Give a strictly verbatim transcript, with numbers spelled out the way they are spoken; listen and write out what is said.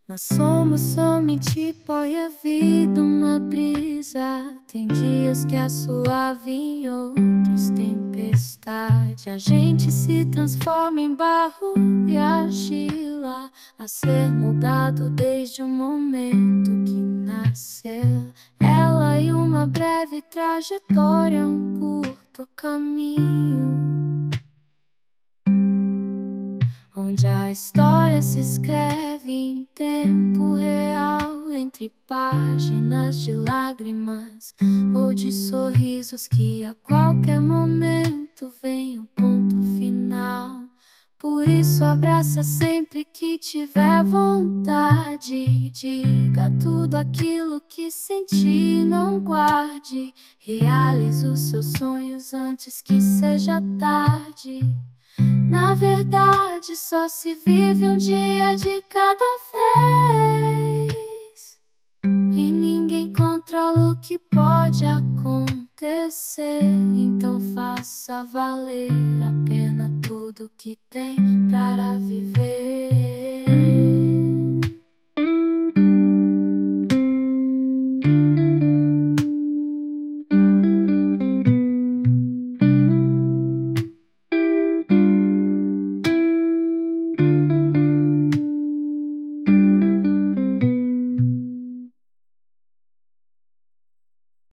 Nós somos somente pó e a vida uma brisa. Tem dias que é suave, em outros tempestade. A gente se transforma em barro e argila, a ser mudado desde o momento que nasceu. Ela e uma breve trajetória, um curto caminho, onde a história se escreve em tempo real, entre páginas de lágrimas ou de sorrisos que a qualquer momento vem o ponto final. Por isso abraça sempre que tiver vontade, diga tudo aquilo que sentir, não guarde. Realize os seus sonhos antes que seja tarde. Na verdade, só se vive um dia de cada vez, e ninguém controla o que pode acontecer. Então faça valer a pena tudo que tem para viver.